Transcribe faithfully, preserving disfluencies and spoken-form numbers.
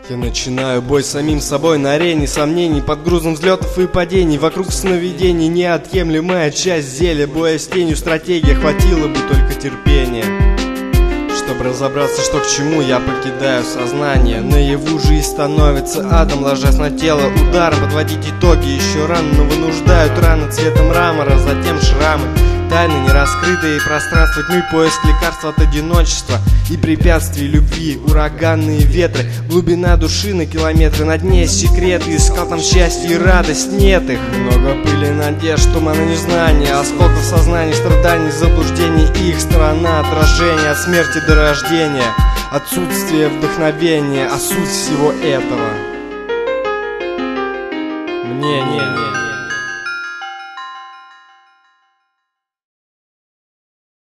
Я начинаю бой с самим собой на арене сомнений, под грузом взлетов и падений. Вокруг сновидений неотъемлемая часть зелья, боя с тенью стратегия, хватило бы только терпения. Чтобы разобраться, что к чему, я покидаю сознание. Наяву жизнь становится адом, ложась на тело ударом. Подводить итоги еще рано, но вынуждают раны цвета мрамора, затем шрамы. Тайны нераскрытые, пространство тьмы, поиск лекарства от одиночества и препятствий любви, ураганные ветры, глубина души на километры, на дне секреты, искал там счастье и радость, нет их. Много пыли, надежд, тумана незнания, осколков сознания, страданий, заблуждений, их сторона отражения, от смерти до рождения, отсутствие вдохновения, а суть всего этого мне не, не.